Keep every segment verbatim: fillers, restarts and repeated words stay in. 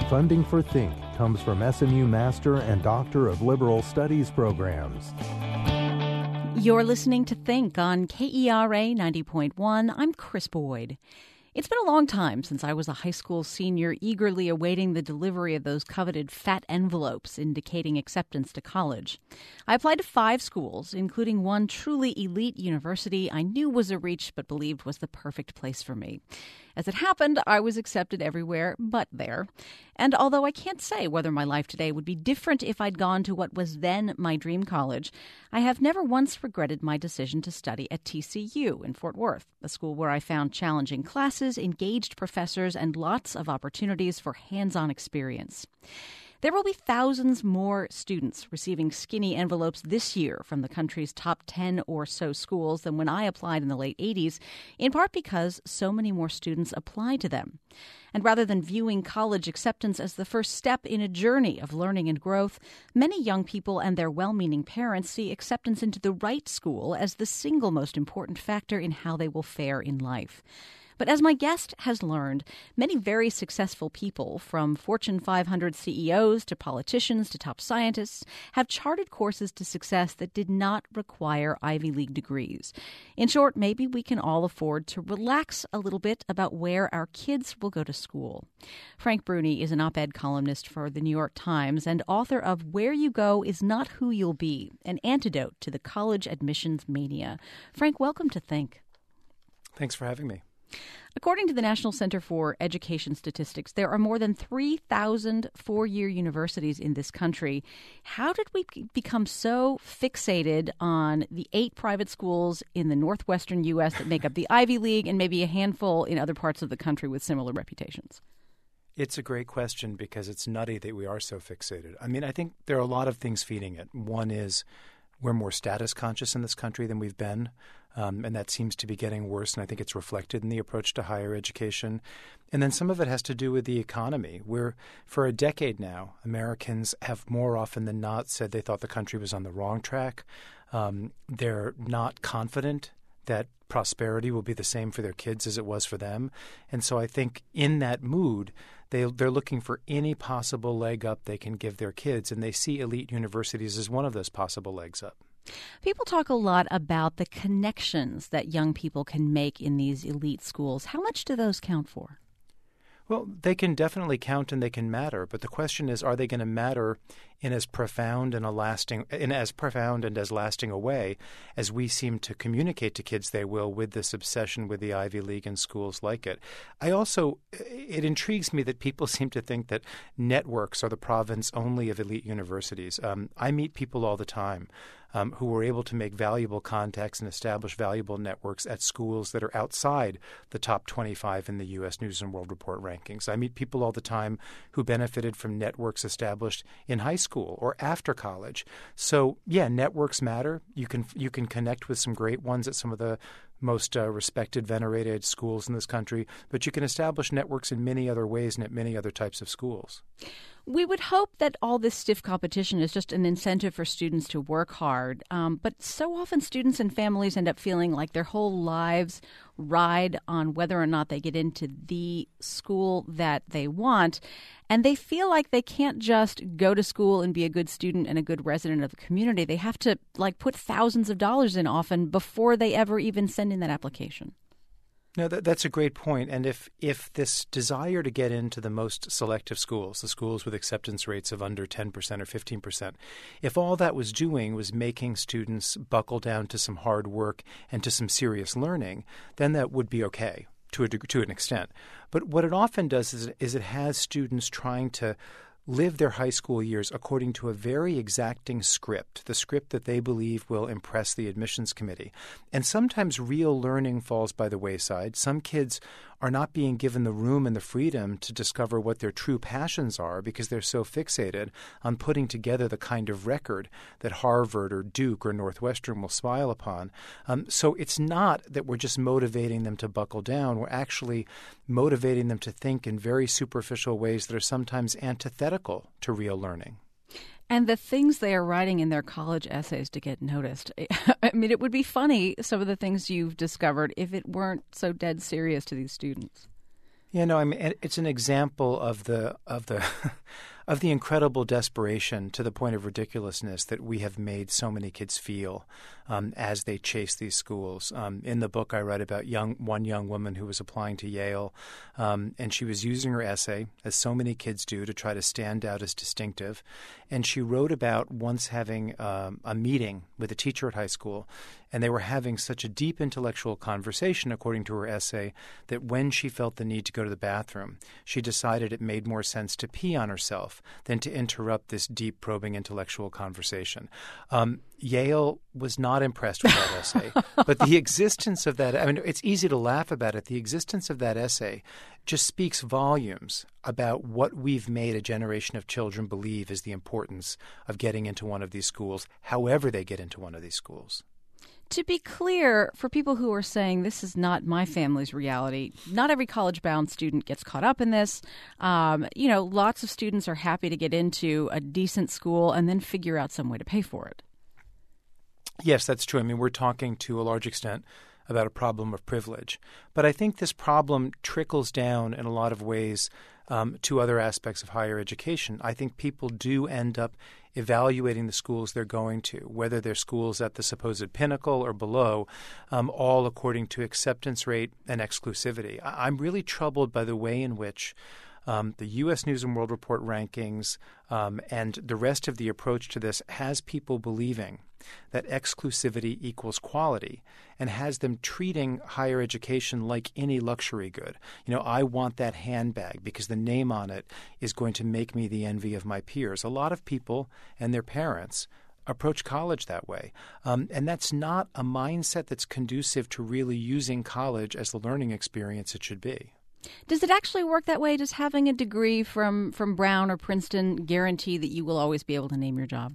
Funding for Think comes from S M U Master and Doctor of Liberal Studies programs. You're listening to Think on K E R A ninety point one. I'm Chris Boyd. It's been a long time since I was a high school senior eagerly awaiting the delivery of those coveted fat envelopes indicating acceptance to college. I applied to five schools, including one truly elite university I knew was a reach but believed was the perfect place for me. As it happened, I was accepted everywhere but there. And although I can't say whether my life today would be different if I'd gone to what was then my dream college, I have never once regretted my decision to study at T C U in Fort Worth, a school where I found challenging classes, engaged professors, and lots of opportunities for hands-on experience. There will be thousands more students receiving skinny envelopes this year from the country's top ten or so schools than when I applied in the late eighties, in part because so many more students applied to them. And rather than viewing college acceptance as the first step in a journey of learning and growth, many young people and their well-meaning parents see acceptance into the right school as the single most important factor in how they will fare in life. But as my guest has learned, many very successful people, from Fortune five hundred C E Os to politicians to top scientists, have charted courses to success that did not require Ivy League degrees. In short, maybe we can all afford to relax a little bit about where our kids will go to school. Frank Bruni is an op-ed columnist for the New York Times and author of Where You Go Is Not Who You'll Be, an antidote to the college admissions mania. Frank, welcome to Think. Thanks for having me. According to the National Center for Education Statistics, there are more than three thousand four-year universities in this country. How did we become so fixated on the eight private schools in the northwestern U S that make up the Ivy League and maybe a handful in other parts of the country with similar reputations? It's a great question because it's nutty that we are so fixated. I mean, I think there are a lot of things feeding it. One is we're more status conscious in this country than we've been. Um, and that seems to be getting worse, and I think it's reflected in the approach to higher education. And then some of it has to do with the economy, where for a decade now, Americans have more often than not said they thought the country was on the wrong track. Um, they're not confident that prosperity will be the same for their kids as it was for them. And so I think in that mood, they, they're looking for any possible leg up they can give their kids, and they see elite universities as one of those possible legs up. People talk a lot about the connections that young people can make in these elite schools. How much do those count for? Well, they can definitely count and they can matter, but the question is, are they going to matter in as profound and a lasting, in as profound and as lasting a way as we seem to communicate to kids they will with this obsession with the Ivy League and schools like it? I also, it intrigues me that people seem to think that networks are the province only of elite universities. Um, I meet people all the time Um, who were able to make valuable contacts and establish valuable networks at schools that are outside the top twenty-five in the U S News and World Report rankings. I meet people all the time who benefited from networks established in high school or after college. So, yeah, networks matter. You can you can connect with some great ones at some of the most uh, respected, venerated schools in this country, but you can establish networks in many other ways and at many other types of schools. We would hope that all this stiff competition is just an incentive for students to work hard. Um, but so often students and families end up feeling like their whole lives ride on whether or not they get into the school that they want. And they feel like they can't just go to school and be a good student and a good resident of the community. They have to like put thousands of dollars in often before they ever even send in that application. No, that, that's a great point. And if if this desire to get into the most selective schools, the schools with acceptance rates of under ten percent or fifteen percent, if all that was doing was making students buckle down to some hard work and to some serious learning, then that would be okay to a to an extent. But what it often does is, is it has students trying to live their high school years according to a very exacting script, the script that they believe will impress the admissions committee. And sometimes real learning falls by the wayside. Some kids are not being given the room and the freedom to discover what their true passions are because they're so fixated on putting together the kind of record that Harvard or Duke or Northwestern will smile upon. Um, so it's not that we're just motivating them to buckle down. We're actually motivating them to think in very superficial ways that are sometimes antithetical to real learning. And the things they are writing in their college essays to get noticed. I mean, it would be funny, some of the things you've discovered, if it weren't so dead serious to these students. You know, I mean, it's an example of the of the of the incredible desperation to the point of ridiculousness that we have made so many kids feel um, as they chase these schools. Um, in the book, I write about young one young woman who was applying to Yale, um, and she was using her essay, as so many kids do, to try to stand out as distinctive. And she wrote about once having um, a meeting with a teacher at high school, and they were having such a deep intellectual conversation, according to her essay, that when she felt the need to go to the bathroom, she decided it made more sense to pee on herself than to interrupt this deep, probing intellectual conversation. Um, Yale was not impressed with that essay, but the existence of that, I mean, it's easy to laugh about it. The existence of that essay just speaks volumes about what we've made a generation of children believe is the importance of getting into one of these schools, however they get into one of these schools. To be clear, for people who are saying this is not my family's reality, not every college-bound student gets caught up in this. Um, you know, lots of students are happy to get into a decent school and then figure out some way to pay for it. Yes, that's true. I mean, we're talking to a large extent about a problem of privilege. But I think this problem trickles down in a lot of ways um, to other aspects of higher education. I think people do end up evaluating the schools they're going to, whether they're schools at the supposed pinnacle or below, um, all according to acceptance rate and exclusivity. I- I'm really troubled by the way in which Um, the U S News and World Report rankings um, and the rest of the approach to this has people believing that exclusivity equals quality and has them treating higher education like any luxury good. You know, I want that handbag because the name on it is going to make me the envy of my peers. A lot of people and their parents approach college that way. Um, and that's not a mindset that's conducive to really using college as the learning experience it should be. Does it actually work that way? Does having a degree from, from Brown or Princeton guarantee that you will always be able to name your job?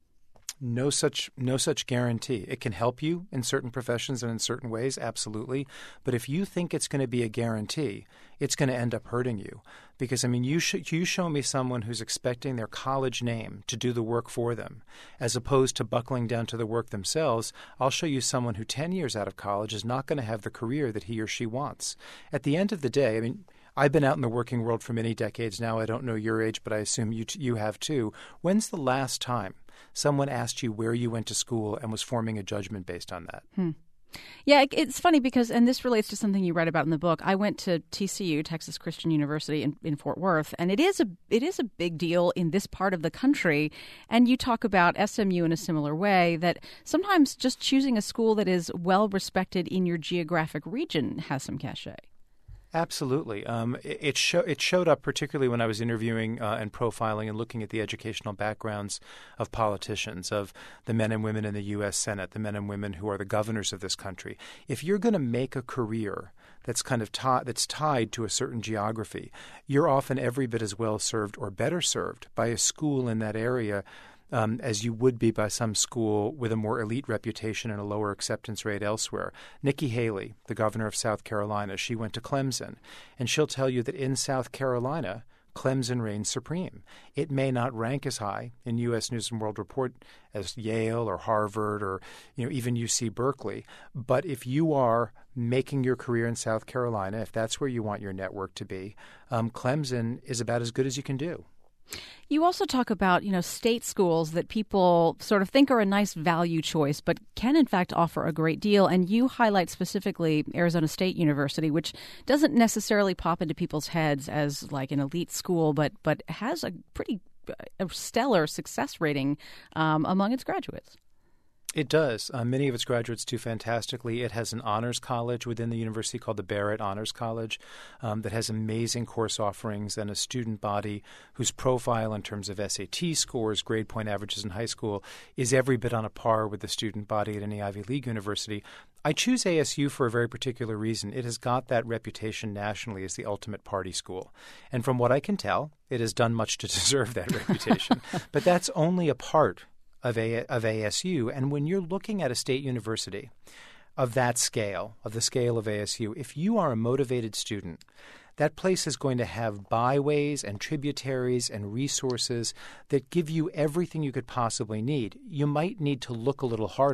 No such no such guarantee. It can help you in certain professions and in certain ways, absolutely. But if you think it's going to be a guarantee, it's going to end up hurting you. Because, I mean, you sh- you show me someone who's expecting their college name to do the work for them, as opposed to buckling down to the work themselves. I'll show you someone who ten years out of college is not going to have the career that he or she wants. At the end of the day, I mean, I've been out in the working world for many decades now. I don't know your age, but I assume you t- you have too. When's the last time someone asked you where you went to school and was forming a judgment based on that? Hmm. Yeah, it's funny because, and this relates to something you write about in the book. I went to T C U, Texas Christian University in, in Fort Worth, and it is a it is a big deal in this part of the country. And you talk about S M U in a similar way, that sometimes just choosing a school that is well respected in your geographic region has some cachet. Absolutely. Um, it, it, show, it showed up particularly when I was interviewing uh, and profiling and looking at the educational backgrounds of politicians, of the men and women in the U S Senate, the men and women who are the governors of this country. If you're going to make a career that's kind of ta- that's tied to a certain geography, you're often every bit as well served or better served by a school in that area Um, as you would be by some school with a more elite reputation and a lower acceptance rate elsewhere. Nikki Haley, the governor of South Carolina, she went to Clemson, and she'll tell you that in South Carolina, Clemson reigns supreme. It may not rank as high in U S News and World Report as Yale or Harvard or, you know, even U C Berkeley, but if you are making your career in South Carolina, if that's where you want your network to be, um, Clemson is about as good as you can do. You also talk about, you know, state schools that people sort of think are a nice value choice, but can in fact offer a great deal. And you highlight specifically Arizona State University, which doesn't necessarily pop into people's heads as like an elite school, but but has a pretty a stellar success rating um, among its graduates. It does. Uh, many of its graduates do fantastically. It has an honors college within the university called the Barrett Honors College um, that has amazing course offerings and a student body whose profile in terms of S A T scores, grade point averages in high school, is every bit on a par with the student body at any Ivy League university. I choose A S U for a very particular reason. It has got that reputation nationally as the ultimate party school. And from what I can tell, it has done much to deserve that reputation. But that's only a part Of, a, of A S U. And when you're looking at a state university of that scale, of the scale of A S U, if you are a motivated student, that place is going to have byways and tributaries and resources that give you everything you could possibly need. You might need to look a little harder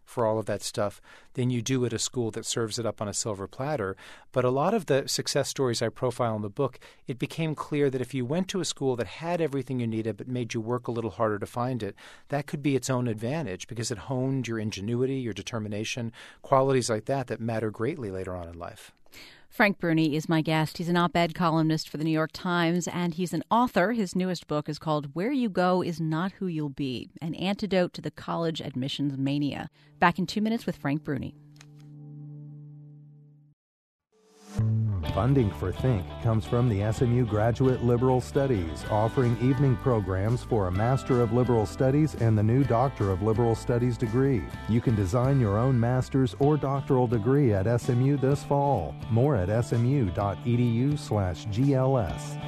for all of that stuff than you do at a school that serves it up on a silver platter. But a lot of the success stories I profile in the book, it became clear that if you went to a school that had everything you needed but made you work a little harder to find it, that could be its own advantage because it honed your ingenuity, your determination, qualities like that that matter greatly later on in life. Frank Bruni is my guest. He's an op-ed columnist for the New York Times, and he's an author. His newest book is called Where You Go Is Not Who You'll Be, an antidote to the college admissions mania. Back in two minutes with Frank Bruni. Funding for Think comes from the S M U Graduate Liberal Studies, offering evening programs for a Master of Liberal Studies and the new Doctor of Liberal Studies degree. You can design your own master's or doctoral degree at S M U this fall. More at smu.edu slash GLS.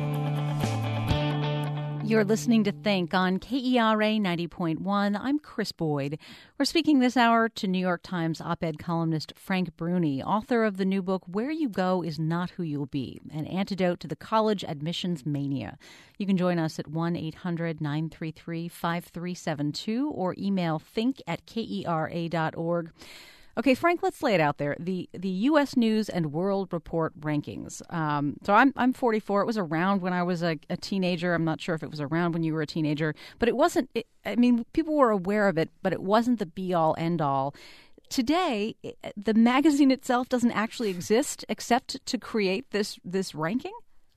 You're listening to Think on K E R A ninety point one. I'm Chris Boyd. We're speaking this hour to New York Times op-ed columnist Frank Bruni, author of the new book, Where You Go Is Not Who You'll Be, an antidote to the college admissions mania. You can join us at one eight hundred nine three three five three seven two or email think at kera dot org. Okay, Frank, let's lay it out there. The the U S News and World Report rankings. Um, so I'm I'm forty-four. It was around when I was a, a teenager. I'm not sure if it was around when you were a teenager, but it wasn't. It, I mean, people were aware of it, but it wasn't the be-all, end-all. Today, the magazine itself doesn't actually exist except to create this this ranking.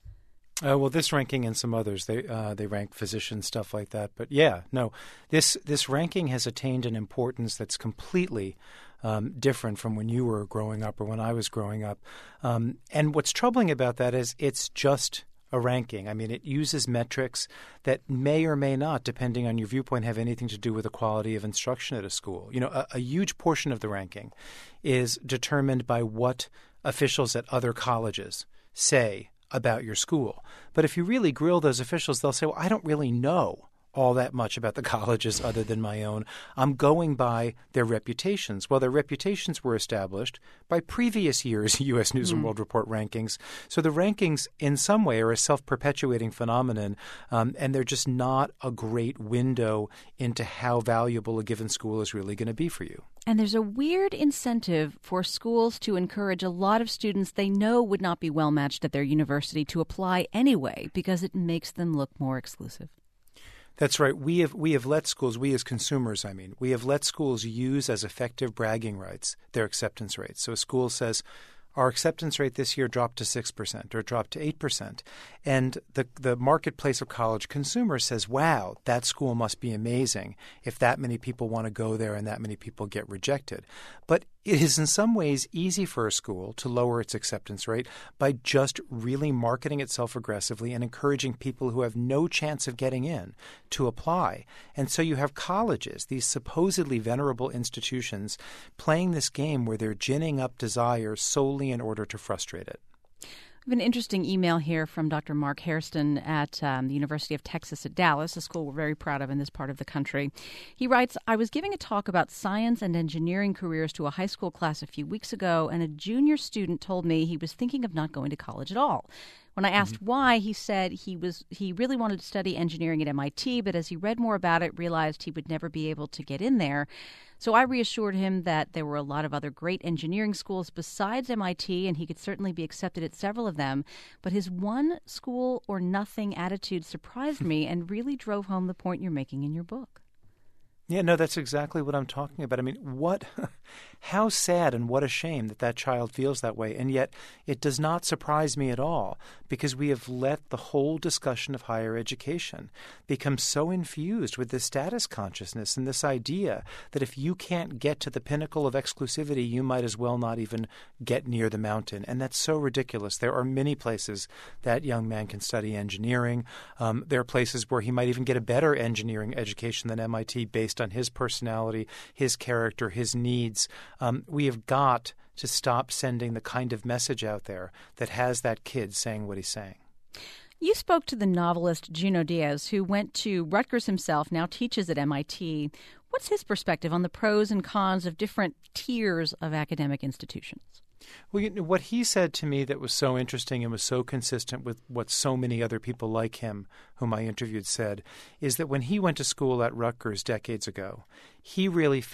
Uh, well, this ranking and some others, they uh, they rank physicians, stuff like that. But yeah, no, this this ranking has attained an importance that's completely um, different from when you were growing up or when I was growing up. Um, and what's troubling about that is it's just a ranking. I mean, it uses metrics that may or may not, depending on your viewpoint, have anything to do with the quality of instruction at a school. You know, a, a huge portion of the ranking is determined by what officials at other colleges say about your school. But if you really grill those officials, they'll say, well, I don't really know all that much about the colleges other than my own. I'm going by their reputations. Well, their reputations were established by previous years' U S News mm. and World Report rankings. So the rankings, in some way, are a self-perpetuating phenomenon, um, and they're just not a great window into how valuable a given school is really going to be for you. And there's a weird incentive for schools to encourage a lot of students they know would not be well matched at their university to apply anyway because it makes them look more exclusive. That's right. We have we have let schools, we as consumers, I mean, we have let schools use as effective bragging rights their acceptance rates. So a school says, our acceptance rate this year dropped to six percent or dropped to eight percent. And the the marketplace of college consumers says, wow, that school must be amazing if that many people want to go there and that many people get rejected. But it is in some ways easy for a school to lower its acceptance rate by just really marketing itself aggressively and encouraging people who have no chance of getting in to apply. And so you have colleges, these supposedly venerable institutions, playing this game where they're ginning up desire solely in order to frustrate it. I have an interesting email here from Doctor Mark Hairston at um, the University of Texas at Dallas, a school we're very proud of in this part of the country. He writes, I was giving a talk about science and engineering careers to a high school class a few weeks ago, and a junior student told me he was thinking of not going to college at all. When I asked mm-hmm. why, he said he was he really wanted to study engineering at M I T, but as he read more about it, realized he would never be able to get in there. So I reassured him that there were a lot of other great engineering schools besides M I T, and he could certainly be accepted at several of them. But his one school or nothing attitude surprised me and really drove home the point you're making in your book. Yeah, no, that's exactly what I'm talking about. I mean, what, how sad and what a shame that that child feels that way. And yet it does not surprise me at all because we have let the whole discussion of higher education become so infused with this status consciousness and this idea that if you can't get to the pinnacle of exclusivity, you might as well not even get near the mountain. And that's so ridiculous. There are many places that young man can study engineering. Um, there are places where he might even get a better engineering education than M I T based on his personality, his character, his needs. Um, we have got to stop sending the kind of message out there that has that kid saying what he's saying. You spoke to the novelist Junot Díaz, who went to Rutgers himself, now teaches at M I T. What's his perspective on the pros and cons of different tiers of academic institutions? Well, you know, what he said to me that was so interesting and was so consistent with what so many other people like him, whom I interviewed, said, is that when he went to school at Rutgers decades ago, he really felt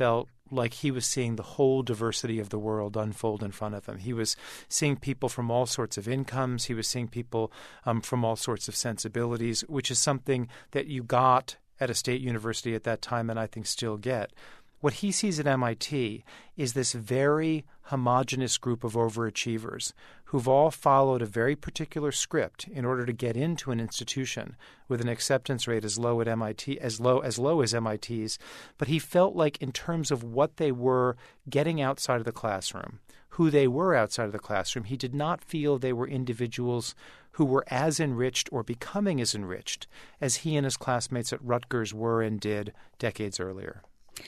like he was seeing the whole diversity of the world unfold in front of him. He was seeing people from all sorts of incomes. He was seeing people um, from all sorts of sensibilities, which is something that you got at a state university at that time and I think still get. What he sees at M I T is this very homogenous group of overachievers who've all followed a very particular script in order to get into an institution with an acceptance rate as low at M I T as low as low as M I T's. But he felt like in terms of what they were getting outside of the classroom, who they were outside of the classroom, he did not feel they were individuals who were as enriched or becoming as enriched as he and his classmates at Rutgers were and did decades earlier.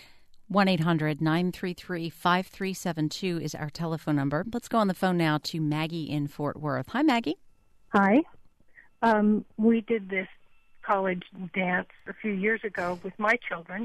one eight hundred nine three three five three seven two is our telephone number. Let's go on the phone now to Maggie in Fort Worth. Hi, Maggie. Hi. Um, we did this college dance a few years ago with my children,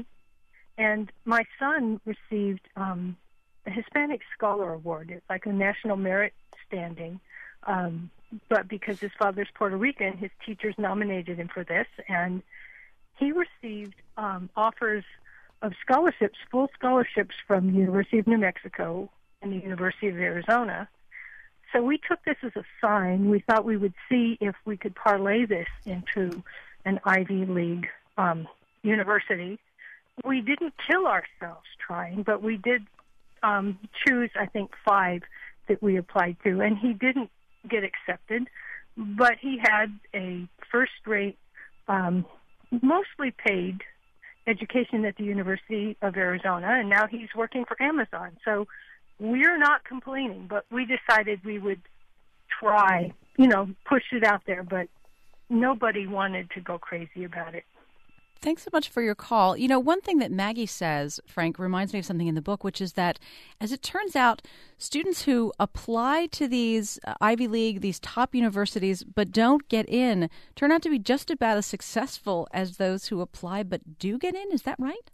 and my son received um, a Hispanic Scholar Award. It's like a national merit standing, um, but because his father's Puerto Rican, his teachers nominated him for this, and he received um, offers of scholarships, full scholarships from the University of New Mexico and the University of Arizona. So we took this as a sign. We thought we would see if we could parlay this into an Ivy League um, university. We didn't kill ourselves trying, but we did um, choose, I think, five that we applied to, and he didn't get accepted, but he had a first-rate, um, mostly paid education at the University of Arizona, and now he's working for Amazon. So we're not complaining, but we decided we would try, you know, push it out there, but nobody wanted to go crazy about it. Thanks so much for your call. You know, one thing that Maggie says, Frank, reminds me of something in the book, which is that, as it turns out, students who apply to these uh, Ivy League, these top universities, but don't get in, turn out to be just about as successful as those who apply but do get in. Is that right?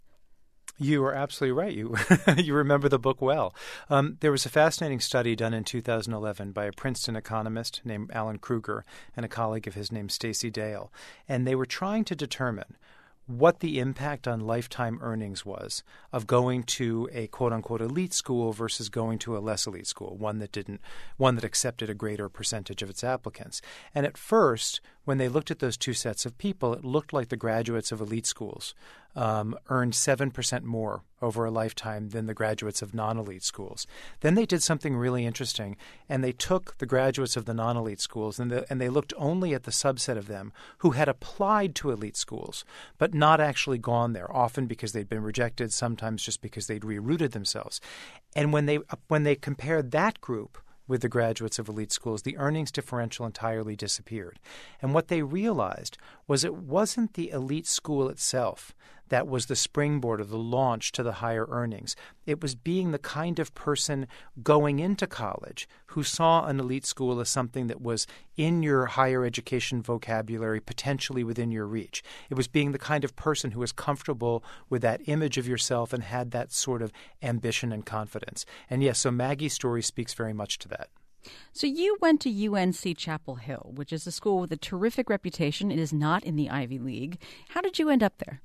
You are absolutely right. You you remember the book well. Um, there was a fascinating study done in two thousand eleven by a Princeton economist named Alan Kruger and a colleague of his named Stacey Dale, and they were trying to determine what the impact on lifetime earnings was of going to a quote-unquote elite school versus going to a less elite school, one that didn't, one that accepted a greater percentage of its applicants. And at first, when they looked at those two sets of people, it looked like the graduates of elite schools um, earned seven percent more over a lifetime than the graduates of non-elite schools. Then they did something really interesting, and they took the graduates of the non-elite schools and, the, and they looked only at the subset of them who had applied to elite schools but not actually gone there, often because they'd been rejected, sometimes just because they'd rerouted themselves. And when they when they compared that group with the graduates of elite schools, the earnings differential entirely disappeared. And what they realized was it wasn't the elite school itself that was the springboard or the launch to the higher earnings. It was being the kind of person going into college who saw an elite school as something that was in your higher education vocabulary, potentially within your reach. It was being the kind of person who was comfortable with that image of yourself and had that sort of ambition and confidence. And yes, so Maggie's story speaks very much to that. So you went to U N C Chapel Hill, which is a school with a terrific reputation. It is not in the Ivy League. How did you end up there?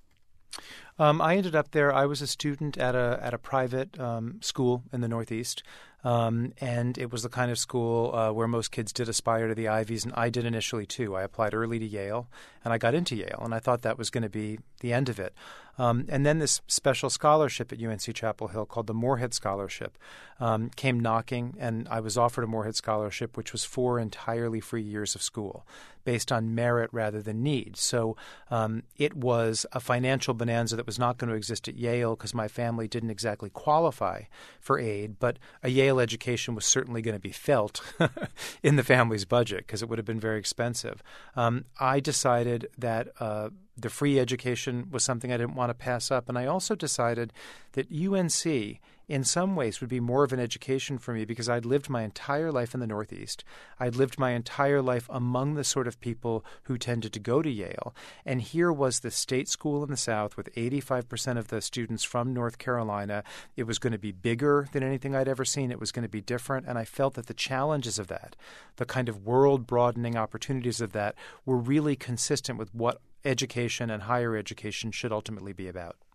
Um, I ended up there. I was a student at a at a private um, school in the Northeast, um, and it was the kind of school uh, where most kids did aspire to the Ivies, and I did initially too. I applied early to Yale, and I got into Yale, and I thought that was going to be the end of it. Um, and then this special scholarship at U N C Chapel Hill called the Moorhead Scholarship um, came knocking, and I was offered a Moorhead Scholarship, which was four entirely free years of school based on merit rather than need. So um, it was a financial bonanza that was not going to exist at Yale because my family didn't exactly qualify for aid, but a Yale education was certainly going to be felt in the family's budget because it would have been very expensive. Um, I decided that uh, the free education was something I didn't want to pass up, and I also decided that U N C in some ways would be more of an education for me because I'd lived my entire life in the Northeast. I'd lived my entire life among the sort of people who tended to go to Yale. And here was the state school in the South with eighty-five percent of the students from North Carolina. It was going to be bigger than anything I'd ever seen. It was going to be different. And I felt that the challenges of that, the kind of world-broadening opportunities of that, were really consistent with what education and higher education should ultimately be about.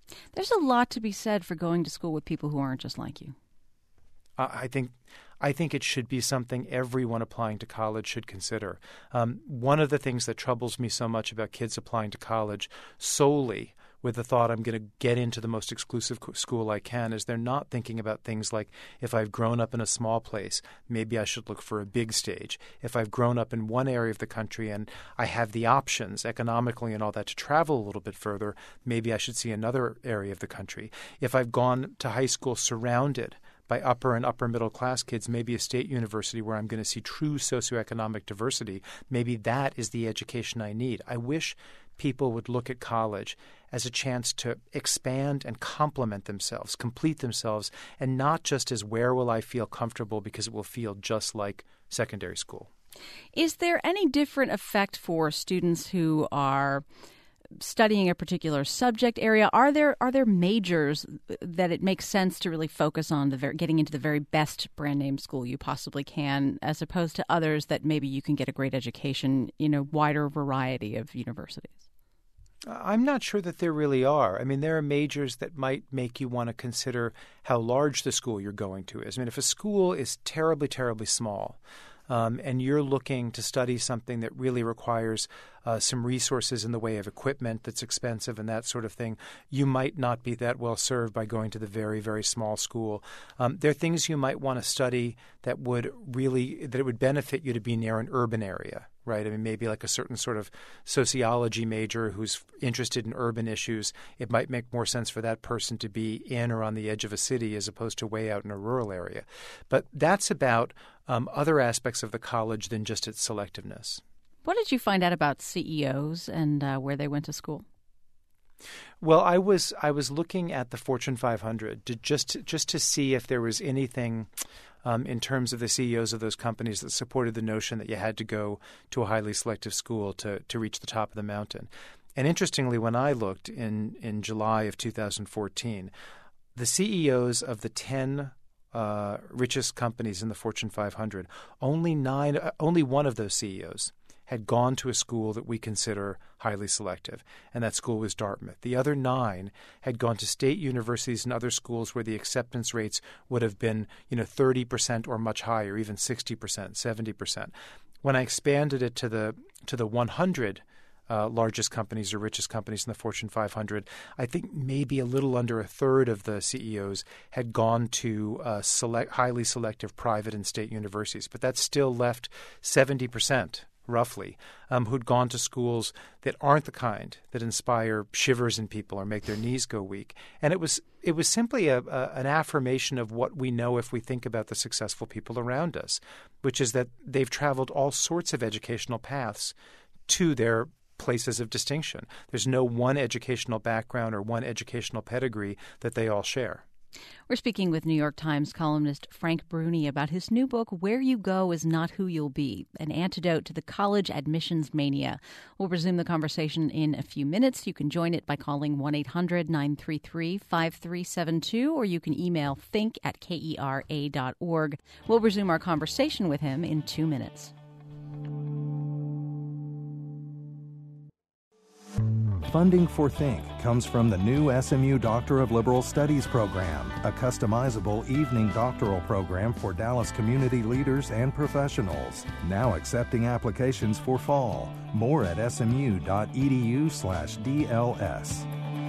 There's a lot to be said for going to school with people who aren't just like you. Uh, I think I think it should be something everyone applying to college should consider. Um, one of the things that troubles me so much about kids applying to college solely with the thought I'm going to get into the most exclusive school I can is they're not thinking about things like, if I've grown up in a small place, maybe I should look for a big stage. If I've grown up in one area of the country and I have the options economically and all that to travel a little bit further, maybe I should see another area of the country. If I've gone to high school surrounded by upper and upper middle class kids, maybe a state university where I'm going to see true socioeconomic diversity, maybe that is the education I need. I wish people would look at college as a chance to expand and complement themselves, complete themselves, and not just as where will I feel comfortable because it will feel just like secondary school. Is there any different effect for students who are studying a particular subject area? Are there are there majors that it makes sense to really focus on the ver- getting into the very best brand name school you possibly can, as opposed to others that maybe you can get a great education in a wider variety of universities? I'm not sure that there really are. I mean, there are majors that might make you want to consider how large the school you're going to is. I mean, if a school is terribly, terribly small, um, and you're looking to study something that really requires uh, some resources in the way of equipment that's expensive and that sort of thing, you might not be that well served by going to the very, very small school. Um, there are things you might want to study that would really, that it would benefit you to be near an urban area. Right. I mean, maybe like a certain sort of sociology major who's interested in urban issues. It might make more sense for that person to be in or on the edge of a city as opposed to way out in a rural area. But that's about um, other aspects of the college than just its selectiveness. What did you find out about C E Os and uh, where they went to school? Well, I was I was looking at the Fortune five hundred to just just to see if there was anything Um, in terms of the C E Os of those companies that supported the notion that you had to go to a highly selective school to, to reach the top of the mountain. And interestingly, when I looked in, in July of two thousand fourteen, the C E Os of the ten uh, richest companies in the Fortune five hundred, only nine, uh, only one of those C E Os had gone to a school that we consider highly selective, and that school was Dartmouth. The other nine had gone to state universities and other schools where the acceptance rates would have been, you know, thirty percent or much higher, even sixty percent, seventy percent. When I expanded it to the to the one hundred uh, largest companies or richest companies in the Fortune five hundred, I think maybe a little under a third of the C E Os had gone to uh, select, highly selective private and state universities, but that still left seventy percent. Roughly, um, who'd gone to schools that aren't the kind that inspire shivers in people or make their knees go weak. And it was it was simply a, a, an affirmation of what we know if we think about the successful people around us, which is that they've traveled all sorts of educational paths to their places of distinction. There's no one educational background or one educational pedigree that they all share. We're speaking with New York Times columnist Frank Bruni about his new book, Where You Go Is Not Who You'll Be, an antidote to the college admissions mania. We'll resume the conversation in a few minutes. You can join it by calling one eight hundred nine three three five three seven two, or you can email think at kera dot org. We'll resume our conversation with him in two minutes. Funding for Think comes from the new S M U Doctor of Liberal Studies program, a customizable evening doctoral program for Dallas community leaders and professionals. Now accepting applications for fall. More at smu.edu slash DLS.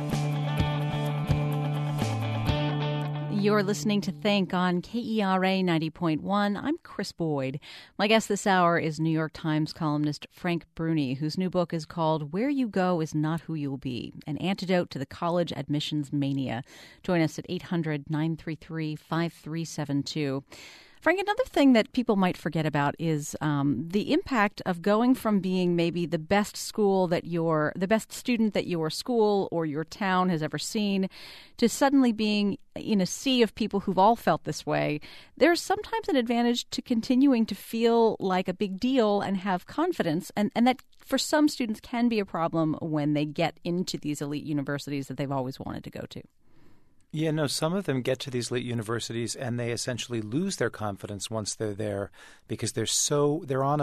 You're listening to Think on K E R A ninety point one. I'm Chris Boyd. My guest this hour is New York Times columnist Frank Bruni, whose new book is called Where You Go Is Not Who You'll Be, an antidote to the college admissions mania. Join us at eight hundred nine three three five three seven two. Frank, another thing that people might forget about is um, the impact of going from being maybe the best school that your, the best student that your school or your town has ever seen, to suddenly being in a sea of people who've all felt this way. There's sometimes an advantage to continuing to feel like a big deal and have confidence, and, and that for some students can be a problem when they get into these elite universities that they've always wanted to go to. Yeah, no, some of them get to these elite universities and they essentially lose their confidence once they're there because they're so they're on a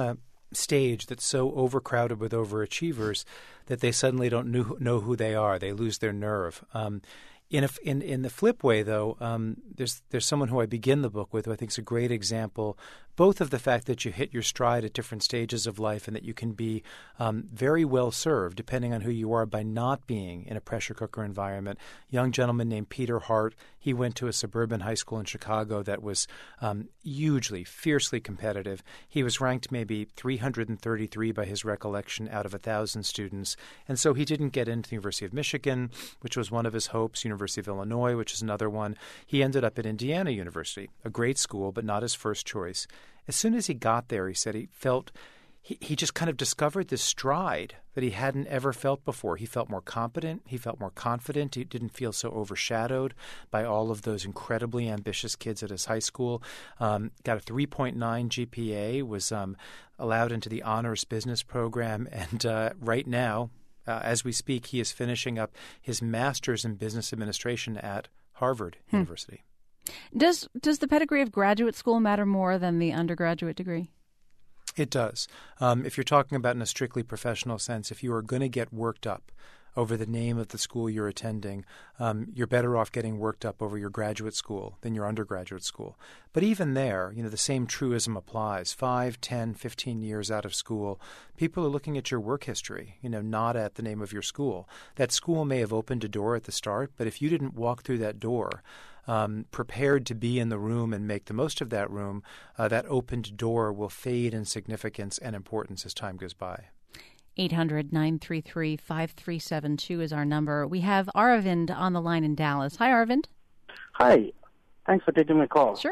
stage that's so overcrowded with overachievers that they suddenly don't knew, know who they are. They lose their nerve. Um, in, a, in in the flip way, though, um, there's there's someone who I begin the book with who I think is a great example, both of the fact that you hit your stride at different stages of life and that you can be um, very well served, depending on who you are, by not being in a pressure cooker environment. A young gentleman named Peter Hart, he went to a suburban high school in Chicago that was um, hugely, fiercely competitive. He was ranked maybe three hundred thirty-three by his recollection out of one thousand students. And so he didn't get into the University of Michigan, which was one of his hopes, University of Illinois, which is another one. He ended up at Indiana University, a great school, but not his first choice. As soon as he got there, he said he felt he, he just kind of discovered this stride that he hadn't ever felt before. He felt more competent. He felt more confident. He didn't feel so overshadowed by all of those incredibly ambitious kids at his high school. Um, got a three point nine G P A, was um, allowed into the honors business program, and uh, right now, uh, as we speak, he is finishing up his master's in business administration at Harvard hmm. University. Does does the pedigree of graduate school matter more than the undergraduate degree? It does. Um, if you're talking about in a strictly professional sense, if you are going to get worked up over the name of the school you're attending, um, you're better off getting worked up over your graduate school than your undergraduate school. But even there, you know, the same truism applies. Five, ten, fifteen years out of school, people are looking at your work history, you know, not at the name of your school. That school may have opened a door at the start, but if you didn't walk through that door Um, prepared to be in the room and make the most of that room, uh, that opened door will fade in significance and importance as time goes by. eight hundred, nine three three, five three seven two is our number. We have Aravind on the line in Dallas. Hi, Aravind. Hi. Thanks for taking my call. Sure.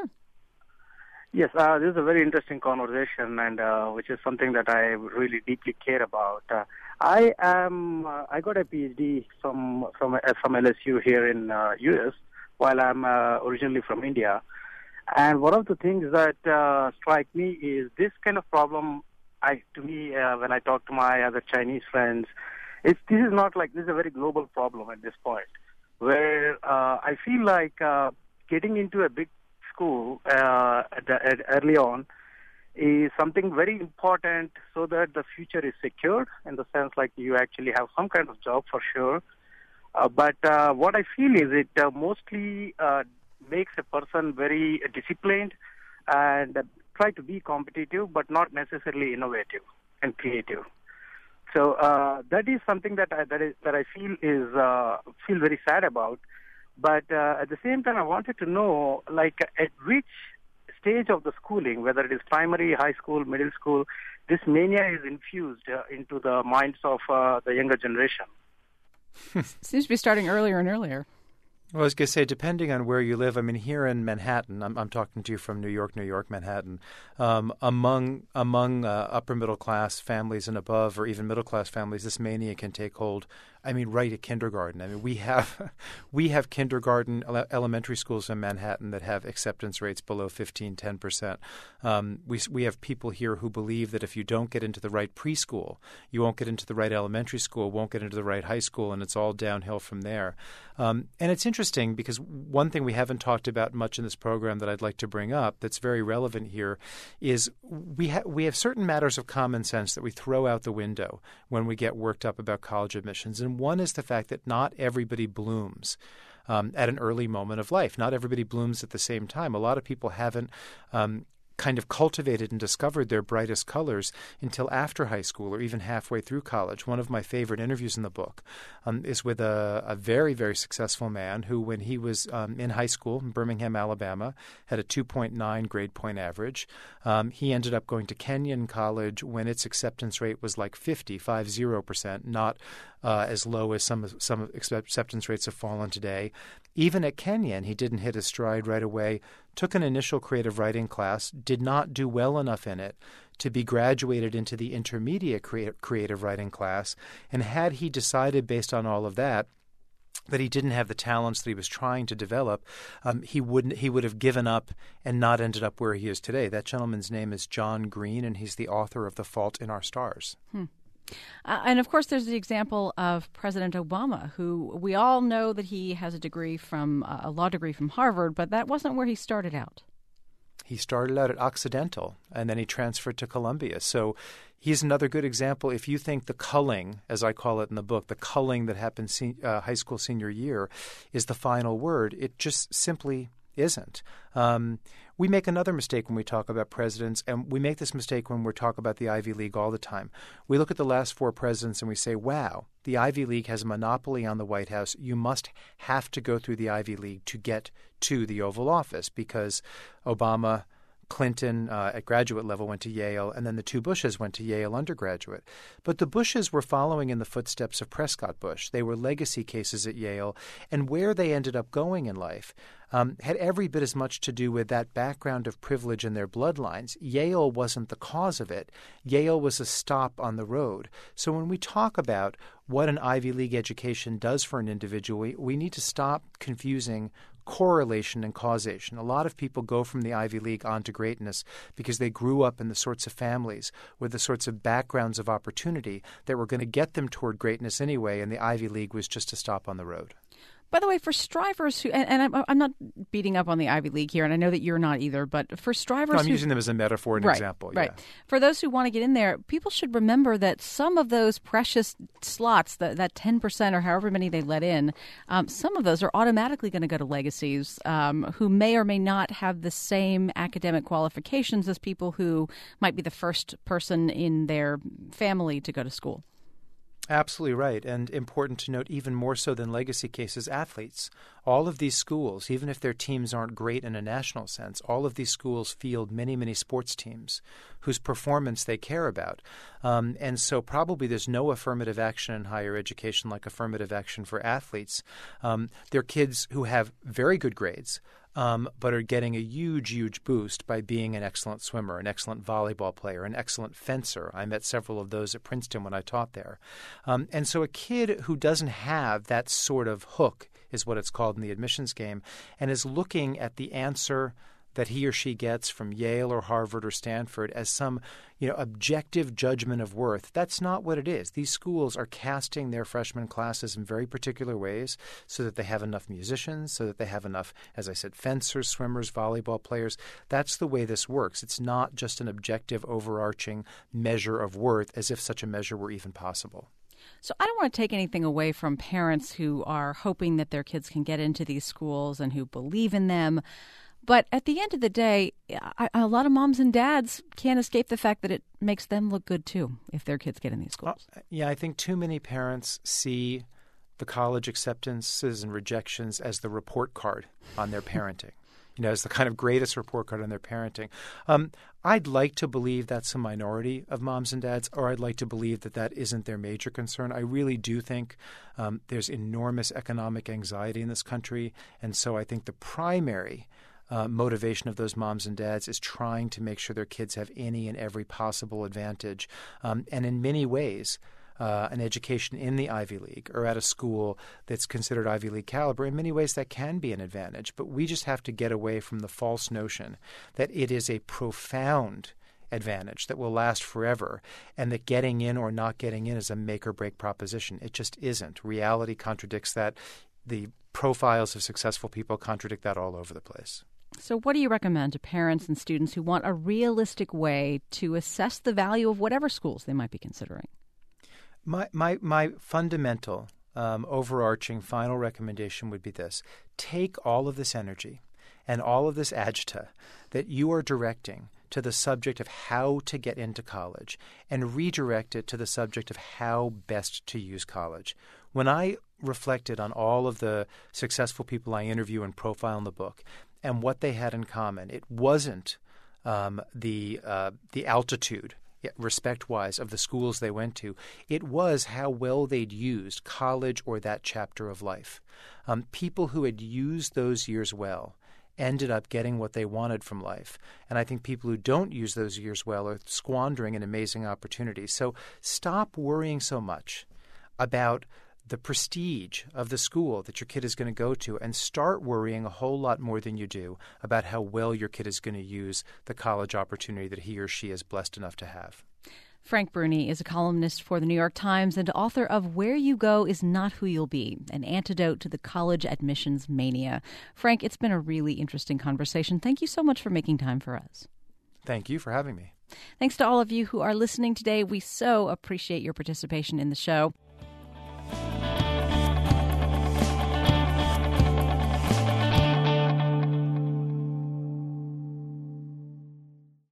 Yes, uh, this is a very interesting conversation, and uh, which is something that I really deeply care about. Uh, I am. Uh, I got a PhD from from uh, from L S U here in uh, U S while I'm uh, originally from India. And one of the things that uh, strike me is this kind of problem. I to me, uh, when I talk to my other Chinese friends, it's this is not like this is a very global problem at this point, where uh, I feel like uh, getting into a big school uh, at the, at early on is something very important so that the future is secured in the sense like you actually have some kind of job for sure. Uh, but uh, what I feel is it uh, mostly uh, makes a person very disciplined and uh, try to be competitive, but not necessarily innovative and creative. So uh, that is something that I, that, is, that I feel is uh, feel very sad about. But uh, at the same time, I wanted to know, like, at which stage of the schooling, whether it is primary, high school, middle school, this mania is infused uh, into the minds of uh, the younger generation. Seems to be starting earlier and earlier. Well, I was going to say, depending on where you live, I mean, here in Manhattan, I'm, I'm talking to you from New York, New York, Manhattan, um, among among uh, upper middle class families and above, or even middle class families, this mania can take hold. I mean, right at kindergarten. I mean, we have we have kindergarten ele- elementary schools in Manhattan that have acceptance rates below fifteen, ten percent. Um, we we have people here who believe that if you don't get into the right preschool, you won't get into the right elementary school, won't get into the right high school, and it's all downhill from there. Um, and it's interesting because one thing we haven't talked about much in this program that I'd like to bring up that's very relevant here is we ha- we have certain matters of common sense that we throw out the window when we get worked up about college admissions. And one is the fact that not everybody blooms um, at an early moment of life. Not everybody blooms at the same time. A lot of people haven't um, kind of cultivated and discovered their brightest colors until after high school or even halfway through college. One of my favorite interviews in the book um, is with a, a very, very successful man who, when he was um, in high school in Birmingham, Alabama, had a two point nine grade point average. Um, he ended up going to Kenyon College when its acceptance rate was like fifty, five zero percent, not uh, as low as some some acceptance rates have fallen today. Even at Kenyon, he didn't hit his stride right away, took an initial creative writing class, did not do well enough in it to be graduated into the intermediate creative writing class. And had he decided based on all of that that he didn't have the talents that he was trying to develop, um, he wouldn't. He would have given up and not ended up where he is today. That gentleman's name is John Green, and he's the author of The Fault in Our Stars. Hmm. Uh, and, of course, there's the example of President Obama, who we all know that he has a degree from uh, a law degree from Harvard, but that wasn't where he started out. He started out at Occidental, and then he transferred to Columbia. So he's another good example. If you think the culling, as I call it in the book, the culling that happened se- uh, high school senior year is the final word, it just simply isn't. Um, we make another mistake when we talk about presidents, and we make this mistake when we talk about the Ivy League all the time. We look at the last four presidents and we say, wow, the Ivy League has a monopoly on the White House. You must have to go through the Ivy League to get to the Oval Office because Obama, Clinton uh, at graduate level went to Yale, and then the two Bushes went to Yale undergraduate. But the Bushes were following in the footsteps of Prescott Bush. They were legacy cases at Yale, and where they ended up going in life um, had every bit as much to do with that background of privilege in their bloodlines. Yale wasn't the cause of it. Yale was a stop on the road. So when we talk about what an Ivy League education does for an individual, we, we need to stop confusing correlation and causation. A lot of people go from the Ivy League on to greatness because they grew up in the sorts of families with the sorts of backgrounds of opportunity that were going to get them toward greatness anyway, and the Ivy League was just a stop on the road. By the way, for strivers who, and, and I'm, I'm not beating up on the Ivy League here, and I know that you're not either, but for strivers no, I'm who, using them as a metaphor and right, example. Right. Yeah. For those who want to get in there, people should remember that some of those precious slots, that, that ten percent or however many they let in, um, some of those are automatically going to go to legacies um, who may or may not have the same academic qualifications as people who might be the first person in their family to go to school. Absolutely right. And important to note, even more so than legacy cases, athletes. All of these schools, even if their teams aren't great in a national sense, all of these schools field many, many sports teams whose performance they care about. Um, and so probably there's no affirmative action in higher education like affirmative action for athletes. Um, they're kids who have very good grades, Um, but are getting a huge, huge boost by being an excellent swimmer, an excellent volleyball player, an excellent fencer. I met several of those at Princeton when I taught there. Um, and so a kid who doesn't have that sort of hook is what it's called in the admissions game, and is looking at the answer that he or she gets from Yale or Harvard or Stanford as some, you know, objective judgment of worth. That's not what it is. These schools are casting their freshman classes in very particular ways so that they have enough musicians, so that they have enough, as I said, fencers, swimmers, volleyball players. That's the way this works. It's not just an objective, overarching measure of worth, as if such a measure were even possible. So I don't want to take anything away from parents who are hoping that their kids can get into these schools and who believe in them. But at the end of the day, I, a lot of moms and dads can't escape the fact that it makes them look good, too, if their kids get in these schools. Uh, yeah, I think too many parents see the college acceptances and rejections as the report card on their parenting, you know, as the kind of greatest report card on their parenting. Um, I'd like to believe that's a minority of moms and dads, or I'd like to believe that that isn't their major concern. I really do think um, there's enormous economic anxiety in this country, and so I think the primary Uh, motivation of those moms and dads is trying to make sure their kids have any and every possible advantage. Um, and in many ways, uh, an education in the Ivy League or at a school that's considered Ivy League caliber, in many ways that can be an advantage. But we just have to get away from the false notion that it is a profound advantage that will last forever and that getting in or not getting in is a make or break proposition. It just isn't. Reality contradicts that. The profiles of successful people contradict that all over the place. So what do you recommend to parents and students who want a realistic way to assess the value of whatever schools they might be considering? My my my fundamental, um, overarching final recommendation would be this. Take all of this energy and all of this agita that you are directing to the subject of how to get into college and redirect it to the subject of how best to use college. When I reflected on all of the successful people I interview and profile in the book and what they had in common, it wasn't um, the uh, the altitude, respect-wise, of the schools they went to. It was how well they'd used college or that chapter of life. Um, people who had used those years well ended up getting what they wanted from life. And I think people who don't use those years well are squandering an amazing opportunity. So stop worrying so much about the prestige of the school that your kid is going to go to and start worrying a whole lot more than you do about how well your kid is going to use the college opportunity that he or she is blessed enough to have. Frank Bruni is a columnist for the New York Times and author of Where You Go Is Not Who You'll Be, an antidote to the college admissions mania. Frank, it's been a really interesting conversation. Thank you so much for making time for us. Thank you for having me. Thanks to all of you who are listening today. We so appreciate your participation in the show.